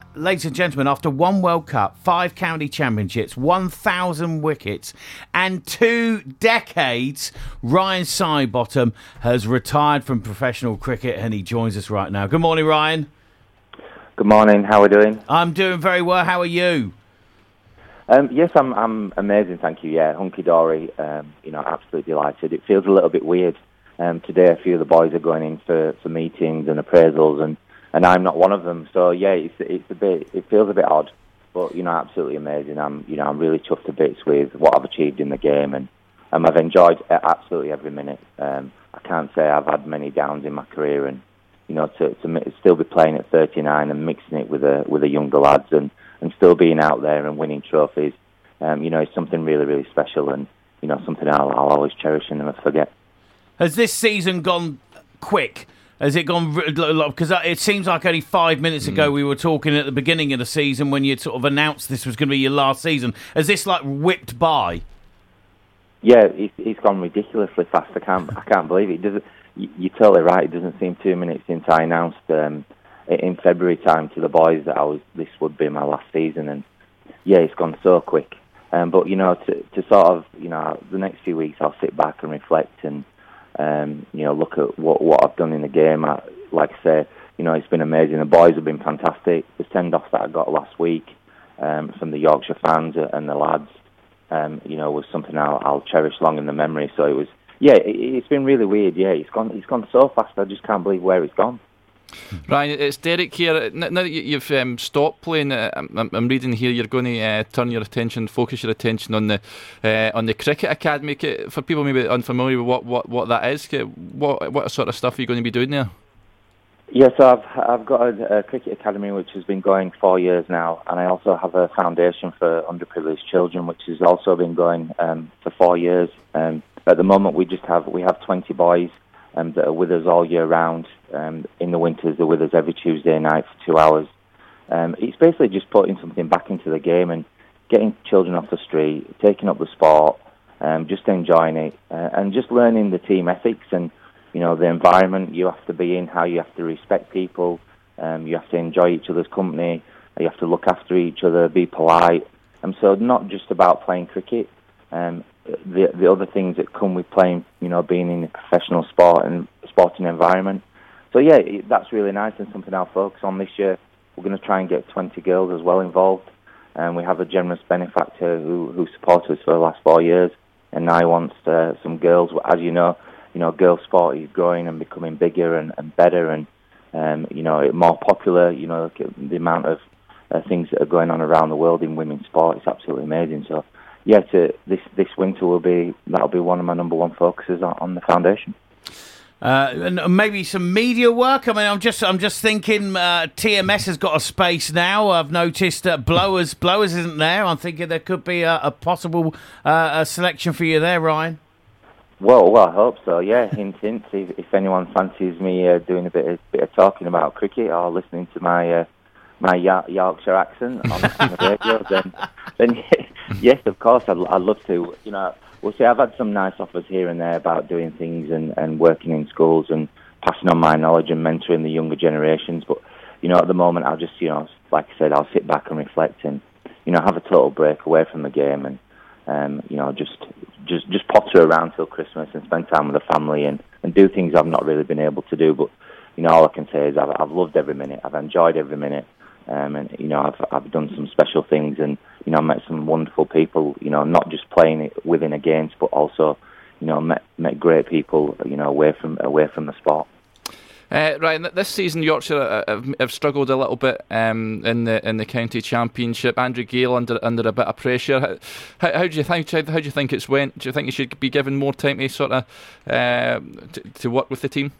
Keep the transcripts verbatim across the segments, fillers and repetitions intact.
ladies and gentlemen, after one World Cup, five county championships, one thousand wickets and two decades, Ryan Sidebottom has retired from professional cricket and he joins us right now. Good morning, Ryan. Good morning. How are we doing? I'm doing very well. How are you? Um, yes, I'm I'm amazing, thank you. Yeah, hunky-dory, um, you know, absolutely delighted. It feels a little bit weird. Um, today, a few of the boys are going in for, for meetings and appraisals, and, and I'm not one of them. So yeah, it's it's a bit, it feels a bit odd, but you know, absolutely amazing. I'm you know, I'm really chuffed to bits with what I've achieved in the game, and um, I've enjoyed absolutely every minute. Um, I can't say I've had many downs in my career, and you know, to to still be playing at thirty-nine and mixing it with a with the younger lads, and, and still being out there and winning trophies, um, you know, it's something really really special, and you know, something I'll I'll always cherish and never forget. Has this season gone quick? Has it gone... Because it seems like only five minutes ago we were talking at the beginning of the season when you sort of announced this was going to be your last season. Has this, like, whipped by? Yeah, it's, it's gone ridiculously fast. I can't I can't believe it. It doesn't, you're totally right. It doesn't seem two minutes since I announced um, in February time to the boys that I was this would be my last season. And, yeah, it's gone so quick. Um, but, you know, to, to sort of, you know, the next few weeks I'll sit back and reflect and, Um, you know, look at what what I've done in the game. I, like I say, you know, it's been amazing. The boys have been fantastic. The send-off that I got last week um, from the Yorkshire fans and the lads, um, you know, was something I'll, I'll cherish long in the memory. So it was, yeah, it, it's been really weird. Yeah, it's gone, it's gone so fast. I just can't believe where it's gone. Ryan, it's Derek here. Now that you've um, stopped playing, uh, I'm, I'm reading here you're going to uh, turn your attention, focus your attention on the uh, on the cricket academy. For people maybe unfamiliar with what, what, what that is, what what sort of stuff are you going to be doing there? Yes, yeah, so I've I've got a, a cricket academy which has been going four years now, and I also have a foundation for underprivileged children which has also been going um, for four years. Um, at the moment, we just have we have twenty boys um, that are with us all year round. Um, in the winters, they're with us every Tuesday night for two hours. Um, it's basically just putting something back into the game and getting children off the street, taking up the sport, um, just enjoying it, uh, and just learning the team ethics and, you know, the environment you have to be in, how you have to respect people, um, you have to enjoy each other's company, you have to look after each other, be polite. And so not just about playing cricket, um, the the other things that come with playing, you know, being in a professional sport and sporting environment. So yeah, it, that's really nice and something I'll focus on this year. We're going to try and get twenty girls as well involved, and we have a generous benefactor who who supported us for the last four years, and now he wants uh, some girls. As you know, you know, girls' sport is growing and becoming bigger and, and better, and um, you know, more popular. You know, the amount of uh, things that are going on around the world in women's sport is absolutely amazing. So yeah, to, this this winter will be that'll be one of my number one focuses on, on the foundation. Uh, and maybe some media work. I mean, I'm just, I'm just thinking. Uh, T M S has got a space now. I've noticed that Blowers, Blowers isn't there. I'm thinking there could be a, a possible uh, a selection for you there, Ryan. Well, well, I hope so. Yeah, hint, hint. If, if anyone fancies me uh, doing a bit of, bit of talking about cricket or listening to my uh, my Yorkshire accent on, on the radio, then, then yes, of course, I'd, I'd love to. You know. Well, see, I've had some nice offers here and there about doing things and, and working in schools and passing on my knowledge and mentoring the younger generations. But, you know, at the moment, I'll just, you know, like I said, I'll sit back and reflect and, you know, have a total break away from the game and, um, you know, just just just potter around till Christmas and spend time with the family and, and do things I've not really been able to do. But, you know, all I can say is I've, I've loved every minute. I've enjoyed every minute. Um, and, you know, I've I've done some special things and, you know, met some wonderful people, you know, not just playing it with and against, but also, you know, met met great people, you know, away from away from the sport. Uh, Ryan, this season Yorkshire have, have struggled a little bit um, in the in the county championship. Andrew Gale under under a bit of pressure. How, how do you think? How do you think it's went? Do you think you should be given more time to sort of uh, to, to work with the team?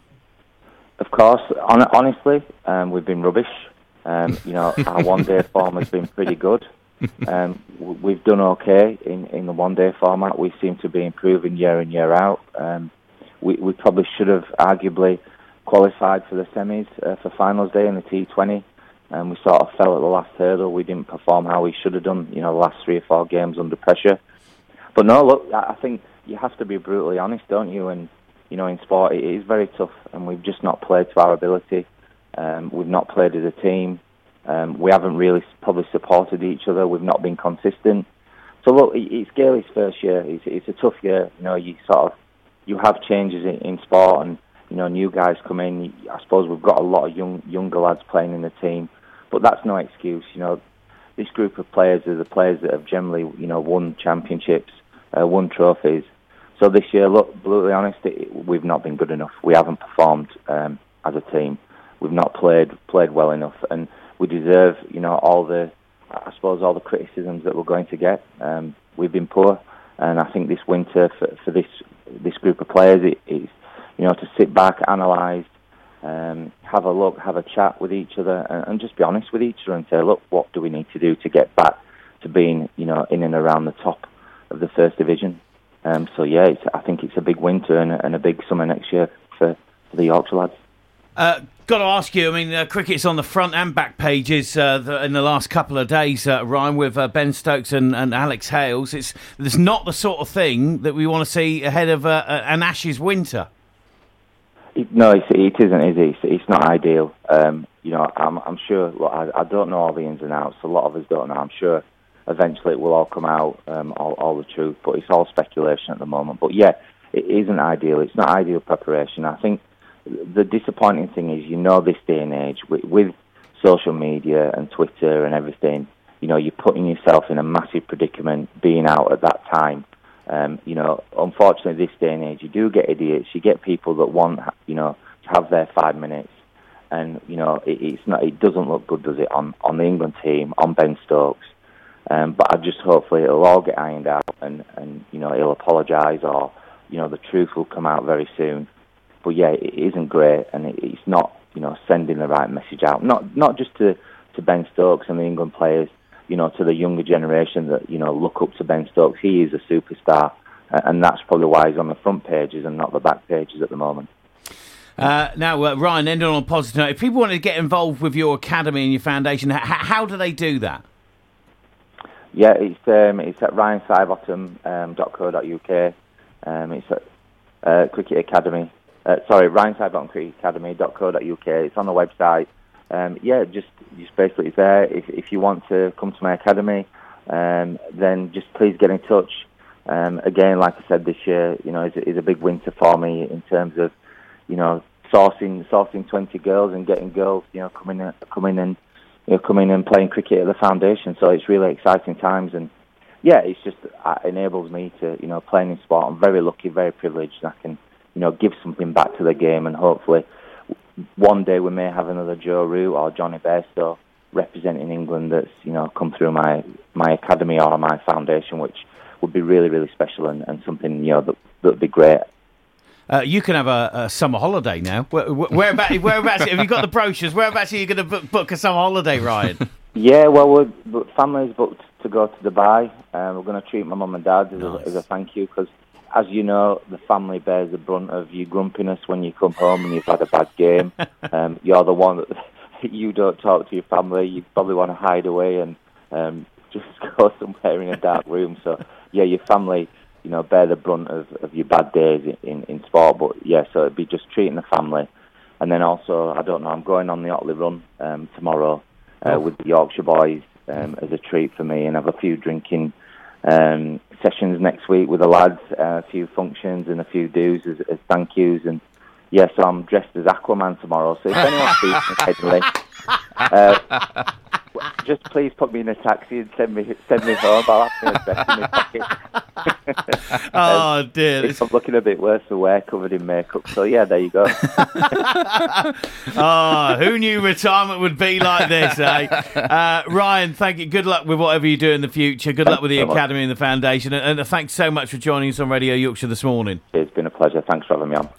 Of course, on, honestly, um, we've been rubbish. Um, you know, our one-day form has been pretty good. Um, we've done okay in, in the one-day format. We seem to be improving year in, year out. Um, we, we probably should have arguably qualified for the semis uh, for finals day in the T twenty. And we sort of fell at the last hurdle. We didn't perform how we should have done, you know, the last three or four games under pressure. But no, look, I think you have to be brutally honest, don't you? And, you know, in sport, it is very tough, and we've just not played to our ability. Um, we've not played as a team. Um, we haven't really probably supported each other. We've not been consistent. So look, it's Gailey's first year. It's, it's a tough year. You know, you sort of you have changes in, in sport, and you know, new guys come in. I suppose we've got a lot of young younger lads playing in the team, but that's no excuse. You know, this group of players are the players that have generally, you know, won championships, uh, won trophies. So this year, look, brutally honest, it, we've not been good enough. We haven't performed um, as a team. We've not played played well enough, and we deserve, you know, all the, I suppose, all the criticisms that we're going to get. Um, we've been poor, and I think this winter for, for this this group of players, it is, you know, to sit back, analyse, um, have a look, have a chat with each other, and, and just be honest with each other and say, look, what do we need to do to get back to being, you know, in and around the top of the First Division? Um, so yeah, it's, I think it's a big winter and a, and a big summer next year for, for the Yorkshire lads. Uh, got to ask you, I mean, uh, cricket's on the front and back pages uh, the, in the last couple of days, uh, Ryan, with uh, Ben Stokes and, and Alex Hales. It's, it's not the sort of thing that we want to see ahead of uh, an Ashes winter. It, no, it's, it isn't, is it? It's, it's not ideal. Um, you know, I'm, I'm sure, look, I, I don't know all the ins and outs. A lot of us don't know. I'm sure eventually it will all come out, um, all, all the truth, but it's all speculation at the moment. But yeah, it isn't ideal. It's not ideal preparation. I think the disappointing thing is, you know, this day and age, with, with social media and Twitter and everything, you know, you're putting yourself in a massive predicament being out at that time. Um, you know, unfortunately, this day and age, you do get idiots. You get people that want, you know, to have their five minutes. And, you know, it, it's not, it doesn't look good, does it, on, on the England team, on Ben Stokes. Um, but I just hopefully it'll all get ironed out, and, and you know, he'll apologise, or, you know, the truth will come out very soon. But yeah, it isn't great, and it, it's not, you know, sending the right message out. Not not just to, to Ben Stokes and the England players, you know, to the younger generation that, you know, look up to Ben Stokes. He is a superstar, and that's probably why he's on the front pages and not the back pages at the moment. Uh, now, uh, Ryan, ending on a positive note, if people want to get involved with your academy and your foundation, h- how do they do that? Yeah, it's um, it's at ryan sidebottom dot co dot uk. Um, it's at uh, Cricket Academy. Uh, sorry, ryan sidebottom cricket academy dot co dot uk. It's on the website. Um, yeah, just just basically it's there. If if you want to come to my academy, um, then just please get in touch. Um, again, like I said, this year, you know, is, is a big winter for me in terms of, you know, sourcing sourcing twenty girls and getting girls, you know, coming in, coming in, you know, coming and playing cricket at the foundation. So it's really exciting times, and yeah, it's just uh, enables me to, you know, playing in sport. I'm very lucky, very privileged, and I can, you know, give something back to the game, and hopefully one day we may have another Joe Root or Johnny Bairstow representing England that's, you know, come through my, my academy or my foundation, which would be really, really special, and, and something, you know, that would be great. Uh, you can have a, a summer holiday now. Where, where, whereabouts, whereabouts, have you got the brochures? Whereabouts are you going to book, book a summer holiday, Ryan? Yeah, well, we're, family's booked to go to Dubai. Um, we're going to treat my mum and dad as, nice. a, as a thank you, because, as you know, the family bears the brunt of your grumpiness when you come home and you've had a bad game. um, you're the one that you don't talk to your family. You probably want to hide away and um, just go somewhere in a dark room. So, yeah, your family, you know, bear the brunt of, of your bad days in, in sport. But, yeah, so it'd be just treating the family. And then also, I don't know, I'm going on the Otley Run um, tomorrow uh, oh. with the Yorkshire boys um, as a treat for me, and have a few drinking um, sessions next week with the lads, uh, a few functions and a few do's as, as thank yous. And, yeah, so I'm dressed as Aquaman tomorrow. So if anyone sees me occasionally, uh, just please put me in a taxi and send me send me home. I'll have my best in my pocket. Oh, um, dear. I'm looking a bit worse for wear, covered in makeup. So, yeah, there you go. Oh, who knew retirement would be like this, eh? Uh, Ryan, thank you. Good luck with whatever you do in the future. Good Thanks luck with the so Academy much. and the Foundation. And, and thanks so much for joining us on Radio Yorkshire this morning. It's been a pleasure. Thanks for having me on.